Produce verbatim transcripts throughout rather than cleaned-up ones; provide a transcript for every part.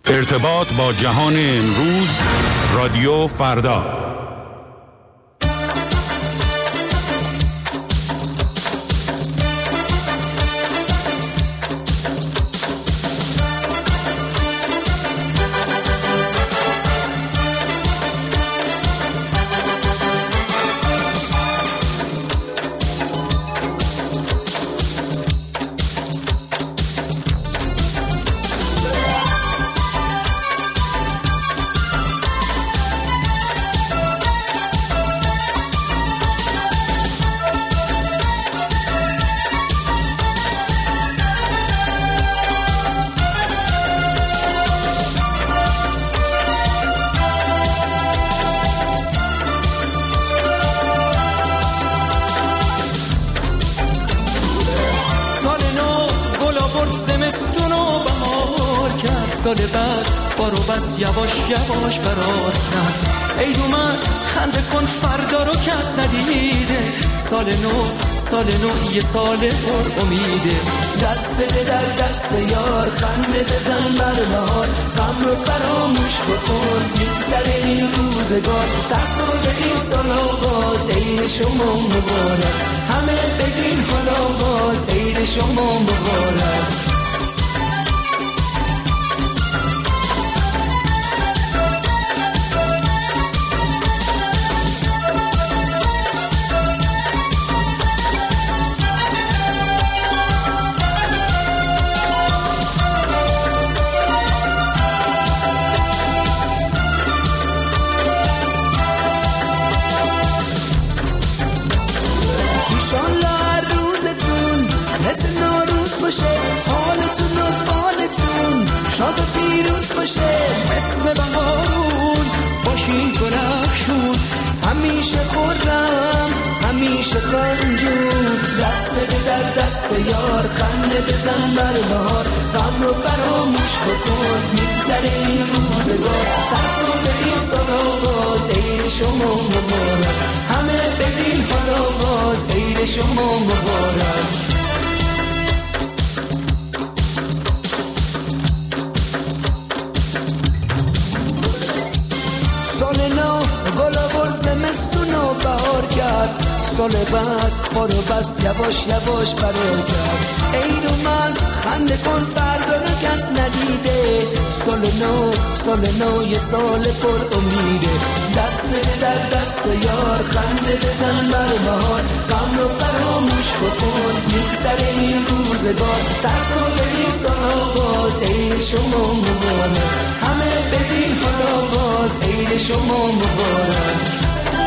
ارتباط با جهان امروز، رادیو فردا. سال بعد بارو بست یواش یواش فرار کرد. ای من خنده کن فردا رو کس ندیده. سال نو سال نو یه سال پر امیده. دست بده در دست یار، خنده بزن بر بهار، غم رو فراموش بکن میگذره این روزگار. صد سال به این سال آغاز، عید شما مبارک. همه بگین حالا باز، عید شما مبارک. مثل نوروز باشه حالتون و فالتون، شاد و پیروز باشه مثل بهارون باشین گلفشون. همیشه خورم همیشه خندون. دست بده در دست یار، خنده بزن بر بهار، غم رو فراموش بکن میگذره این روزگار. صد سال به این سال آغاز، عید شما مبارک. همه بگین حالا باز، عید شما مبارک. زمستون و بهار کرد. سال بعد بارو بست یواش یواش فرار کرد. ای رو من خنده کن فردا رو کس ندیده. سال نو سال نو یه سال پر امیده. دست بده در دست یار، خنده بزن بر بهار، غم رو فراموش بکن میگذره این روزگار. صد سال به این سال آغاز، عید شما مبارک. همه ببین حالا باز، عید شما مبارک.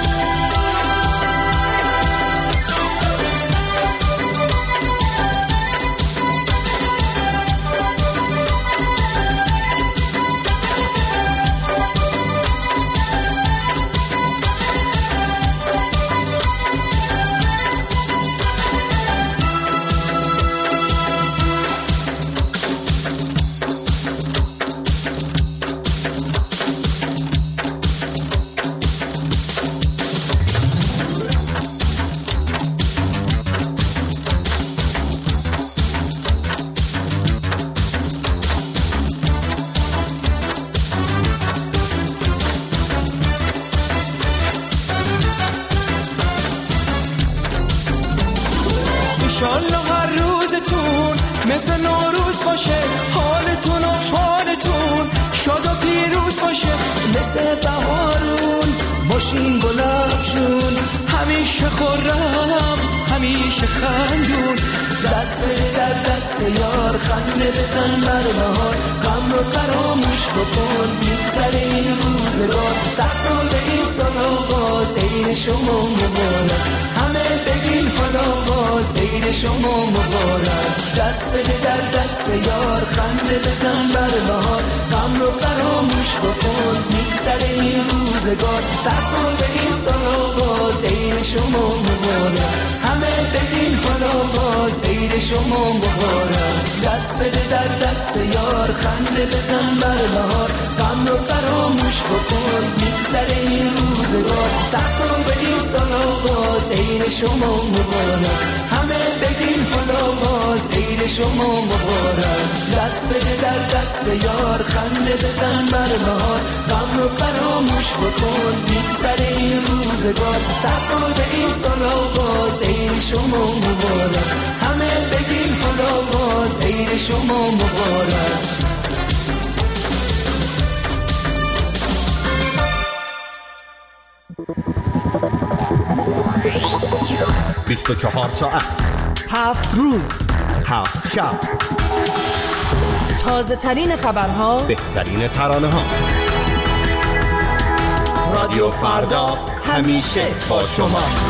انشالله هر روزتون مثل نوروز باشه حالتون و فالتون، شاد و پیروز باشه مثل بهارون باشین گلفشون. همیشه خورم همیشه خندون. دست بده در دست یار، خنده بزن بر بهار، غم رو فراموش بکن میگذره این روزگار. صد سال به این سال آغاز، عید شما مبارک. همه بگین حالا باز، عید شما مبارک. دست بده در دست یار، خنده بزن بر بهار، غم رو فراموش بکن میگذره این روزگار. صد سال به این سال آغاز، عید شما مبارک. همه بگین حالا باز، عید شما مبارک. دست بده در دست یار، خنده بزن بر بهار، غم رو فراموش بکن میگذره این روزگار. صد سال به این سال آغاز، عید شما مبارک. همه بگین حالا باز، نوروز عید شما مبارک. دست بده در دست یار، خنده بزن بر بهار، غم رو فراموش بکن میگذره این روزگار. صد سال به این سال آباد عید شما مبارک. همه بگیم حالا باز عید شما مبارک. بیست و چهار ساعت، هفت روز، هفت شب، تازه ترین خبرها، بهترین ترانه ها. رادیو فردا همیشه با شماست.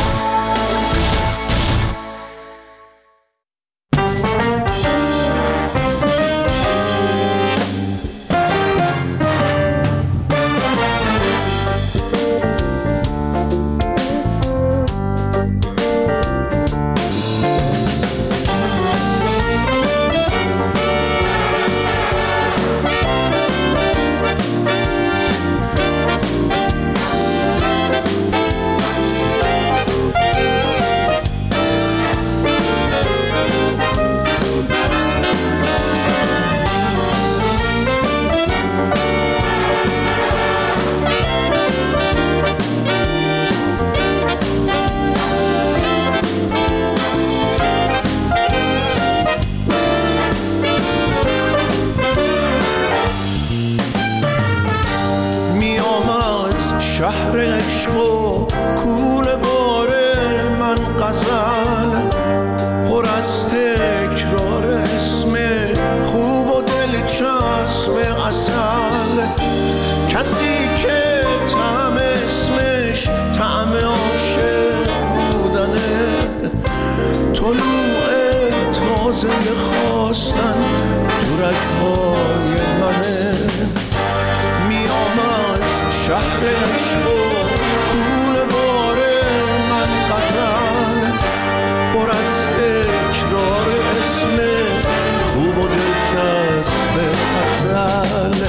شهر عشق و کوره باره من غزل، پر از تکرار اسم خوب و دلچسب عسل. کسی که طعم اسمش طعم عاشق بودنه، طلوع تازه خواستن تو رگ‌های منه. میام از شهر عشق و کوره باره من غزل، پر از تکرار اسم خوب و دلچسب عسل.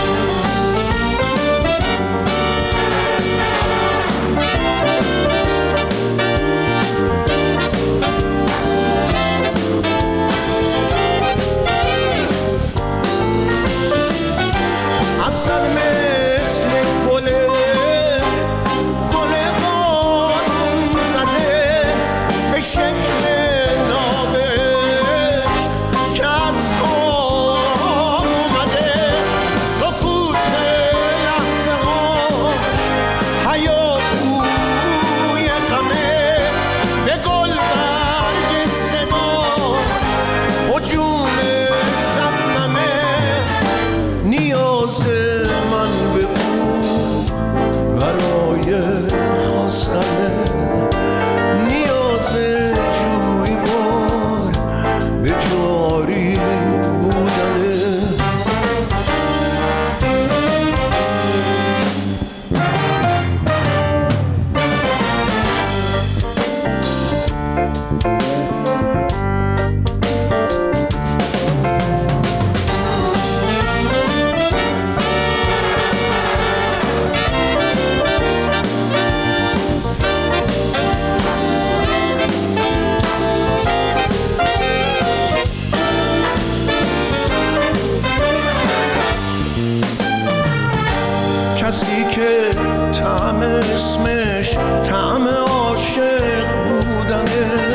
کسی که طعم اسمش طعم عاشق بودنه،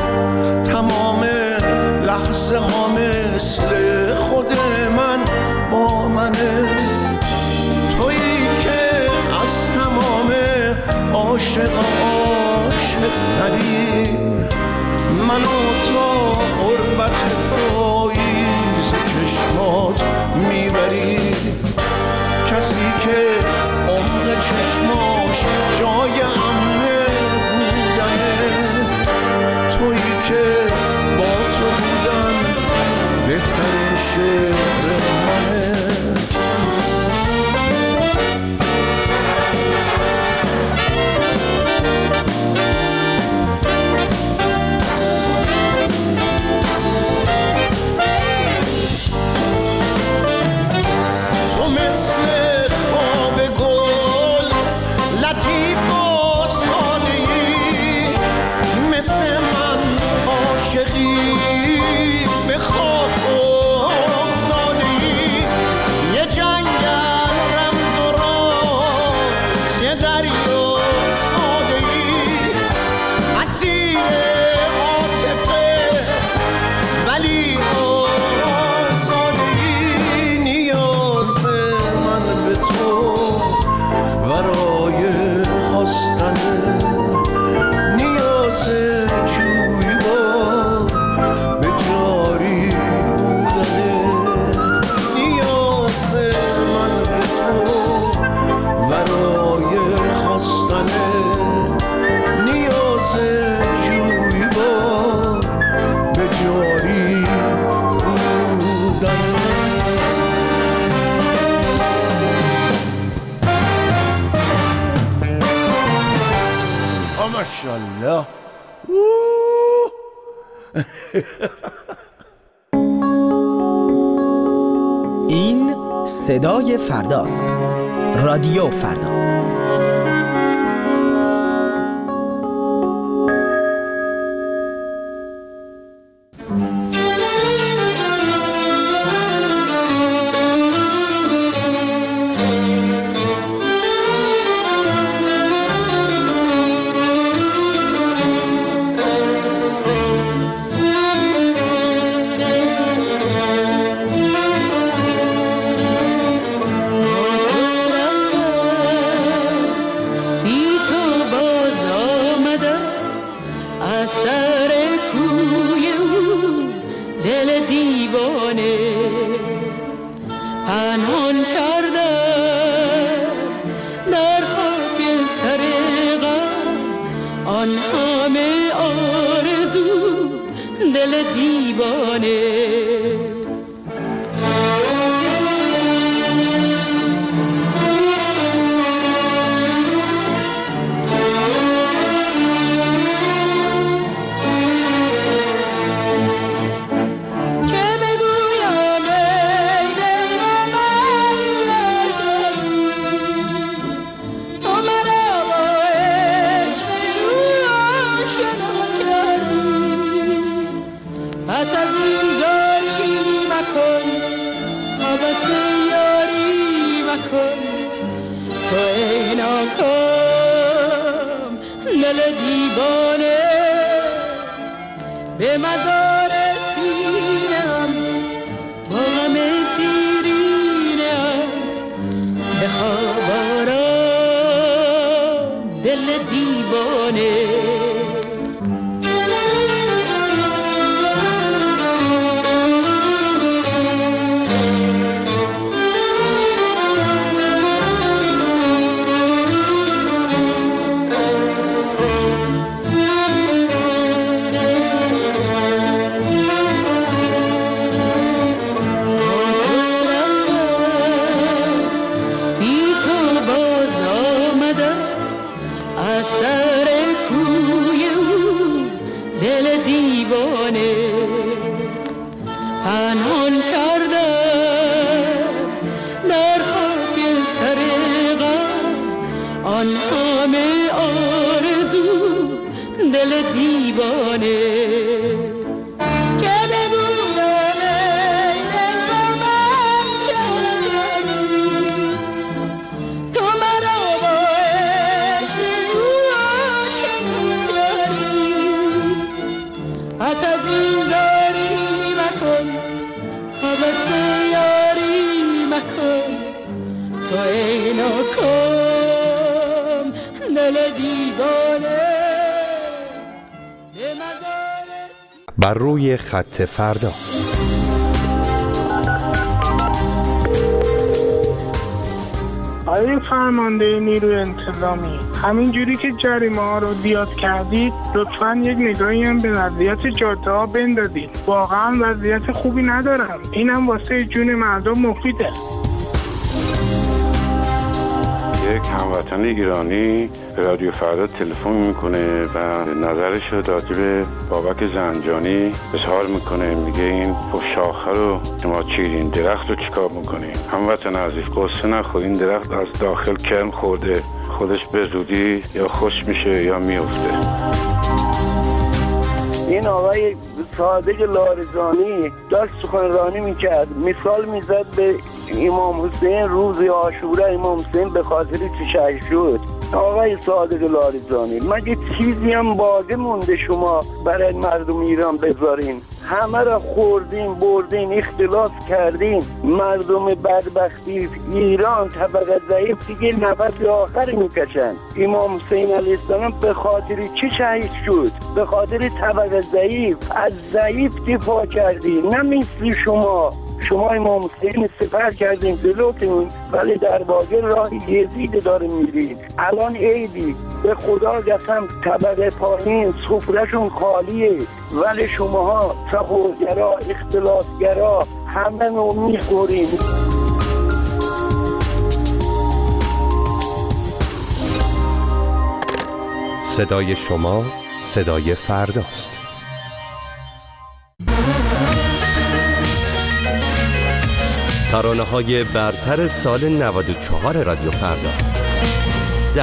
تمام لحظه ها مثل خود من با منه. تویی که از تمام عاشق عاشق تری، منو تا قربت پاییز چشمات میبری. کسی که عمق چشماش جای امنه بودنه، تویی که با تو بودن بهترین شعر منه. ماشاءالله. این صدای فرداست. رادیو فردا. بر روی خط فردا. آقای فرمانده نیروی انتظامی، همین جوری که جریمه ها رو زیاد کردید لطفاً یک نگاهی هم به وضعیت جاده ها بندازید. واقعا وضعیت خوبی ندارم. اینم واسه جون مردم مفیده. یک هموطن ایرانی به رادیو فردا تلفن میکنه و نظرش رو راجع به بابک زنجانی اظهار میکنه. میگه این شاخه رو ما چیرین، درخت رو چیکار میکنیم؟ هموطن عزیز قصه نخور، این درخت از داخل کرم خورده، خودش به زودی یا خوش میشه یا میفته. این آقای صادق لارزانی داشت سخنرانی میکرد، مثال میزد به امام حسین روز عاشورا. امام حسین به خاطر چه شهید شد؟ آقای صادق لارزانی، مگه چیزی هم باقی مونده شما برای مردم ایران بذارین؟ همه را خوردین، بردین، اختلاس کردین. مردم بدبختی ایران طبقه ضعیف دیگه نفس آخر میکشن. امام حسین علیه السلام به خاطر چه شهید شد؟ به خاطر طبقه ضعیف. از ضعیف دفاع کردین، نه مثل شما. شما امام حسین سپر کردین جلوتون، ولی در واقع راه یزید داره میرید. الان عیدی، به خدا قسم طبقه پایین سفرهشون خالیه، ولی شماها سخورگرا، اختلاسگرا همه رو میخورین. صدای شما صدای فرداست. ترانه‌های برتر سال نود و چهار رادیو فردا. ده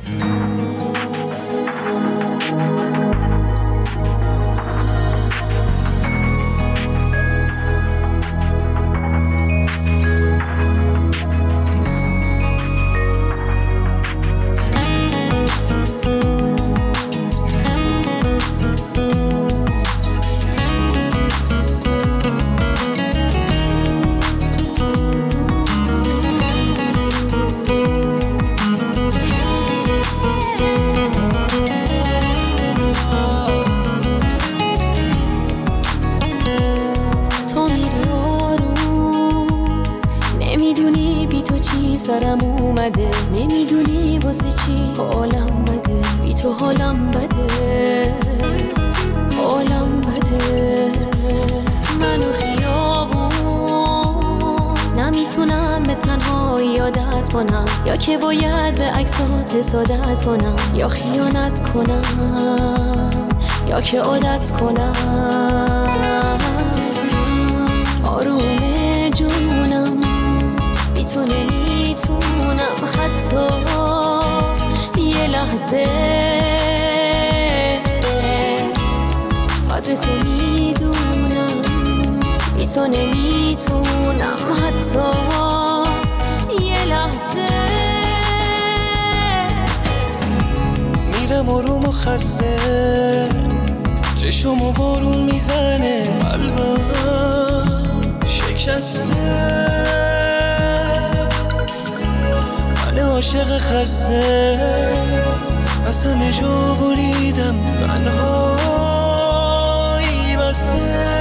سرم اومده، نمیدونی واسه چی حالم بده، بی تو حالم بده، حالم بده. منو خیابون نمیتونم به تنهایی عادت کنم، یا که باید به عکسات حسادت کنم، یا خیانت کنم، یا که عادت کنم. آروم جونم بی تو نمیتونم حتی یه لحظه، قدر تو میدونم، بی تو نمیتونم حتی یه لحظه. میرم آروم و خسته، چشم و بارون میزنه، قلبم شکسته، عاشق خسته، از همه جا بریدم، تنهایی بسته.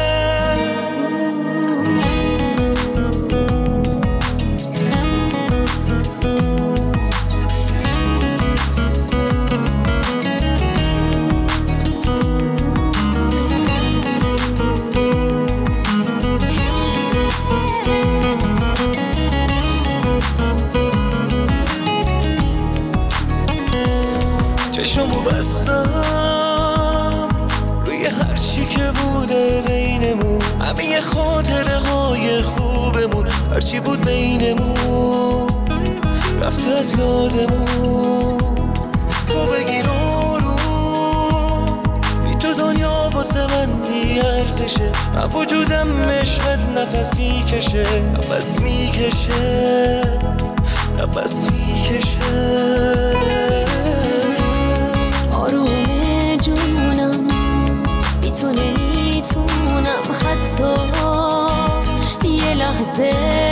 چشمو بستم روی هر چی که بوده بینمون، همه خاطره های خوبمون، هر چی بود بینمون رفته از یادمون. تو بگیر آروم، بی تو دنیا واسه من بی ارزشه، من وجودم عشقت نفس میکشه، نفس میکشه، نفس میکشه. آروم جونم بی تو نمیتونم حتی یه لحظه،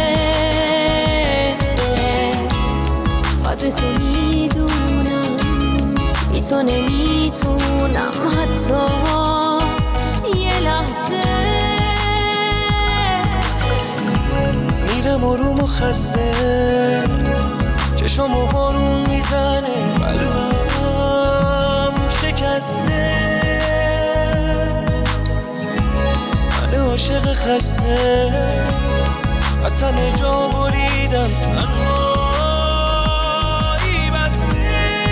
قدر تو میدونم، بی تو نمیتونم حتی یه لحظه. میرم آروم و خسته، چشم و بارون میزنه، قلبم شکسته، من عاشق خسته، از همه جا بریدم، تنهایی بسته.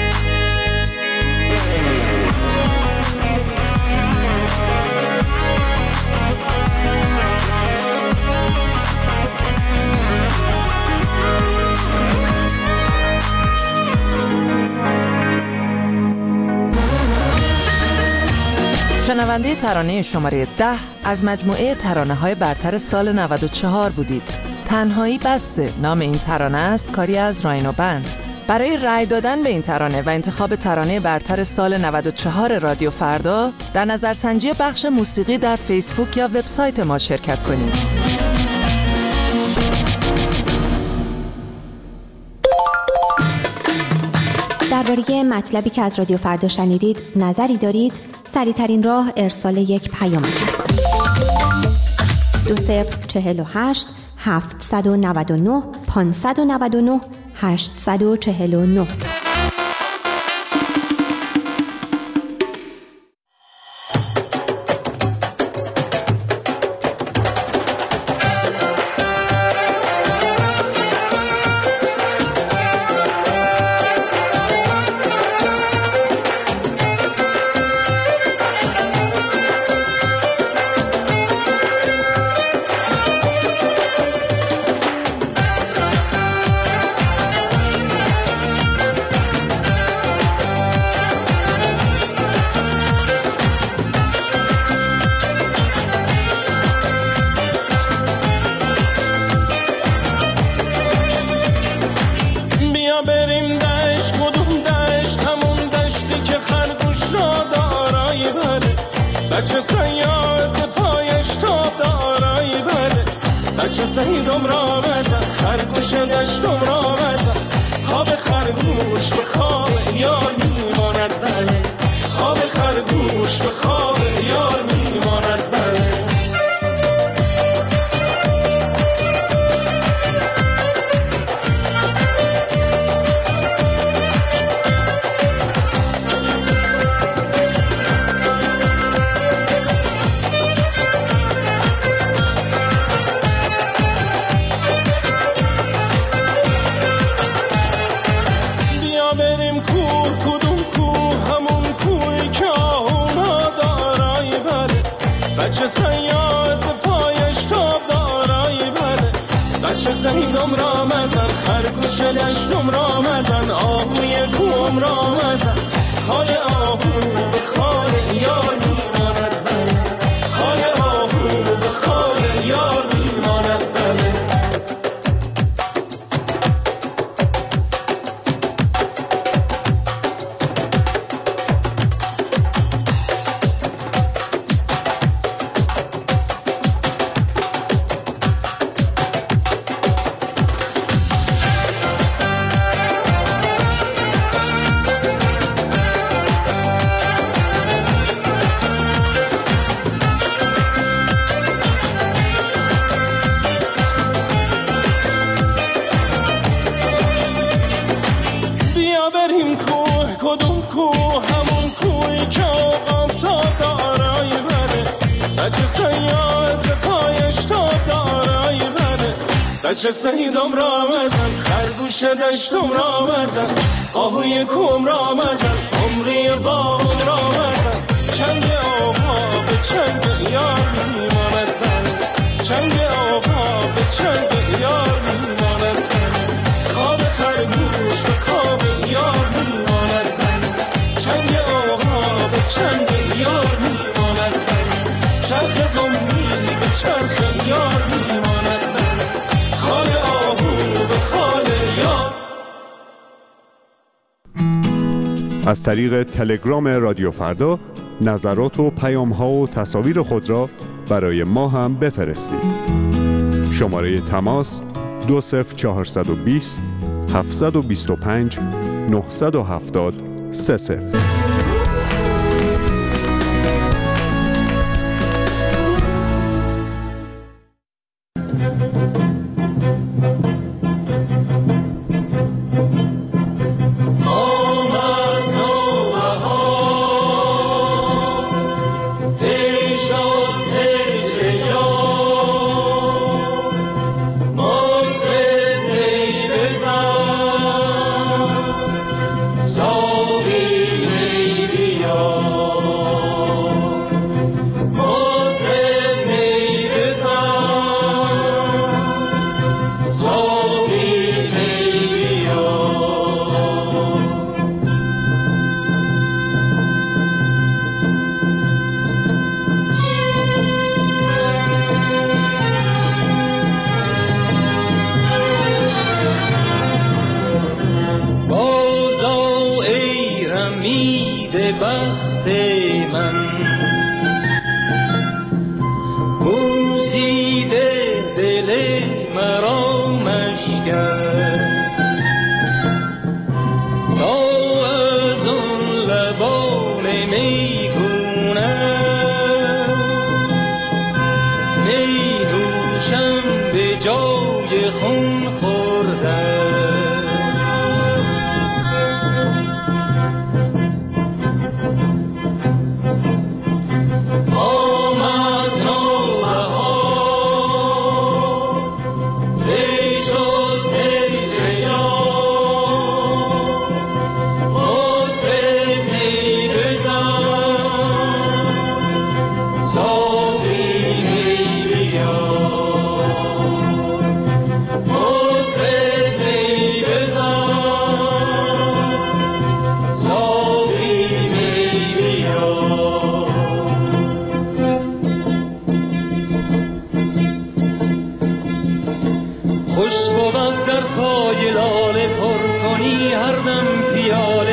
شنونده ترانه شماره ده از مجموعه ترانه های برتر سال نود و چهار بودید. تنهایی بسه نام این ترانه است، کاری از راینو بند. برای رأی دادن به این ترانه و انتخاب ترانه برتر سال نود و چهار رادیو فردا در نظرسنجی بخش موسیقی در فیسبوک یا وبسایت ما شرکت کنید. درباره مطلبی که از رادیو فردا شنیدید نظری دارید؟ سریع‌ترین راه ارسال یک پیامک است. دو صفر چهل و هشت هفتصد و نود و نه پانصد و نود و نه هشتصد و چهل و نه. سیدم را مزن، خرگوش دشتم را مزن. خواب خرگوش به خواب یار میماند بله، خواب خرگوش به خواب یار میماند بله. سیدم را مزن، خرگوش دشتم را مزن، آهوی کوم را مزن. خال آهو به خال یار میماند بله، خال آهو به خال یار میماند بله. بچه سیدم را مزن، خرگوش دشتم را مزن، آهوی کوم را مزن، عمری باغم را مزن. چنگ آقا به چنگ یار میماند بله، چنگ آقا به چنگ یار میماند بله. خواب خرگوش به خواب یار میماند بله، چنگ آقا به چنگ یار میماند بله. چرخ قمی به چرخ یار میماند بله، خال آهو به خال یار. از طریق تلگرام رادیو فردا نظرات و پیام‌ها و تصاویر خود را برای ما هم بفرستید. شماره تماس دو صفر چهارصد و بیست هفتصد و بیست و پنج نهصد و هفتاد سه صفر. خوش بود در پای لاله پر کنی هر دم پیاله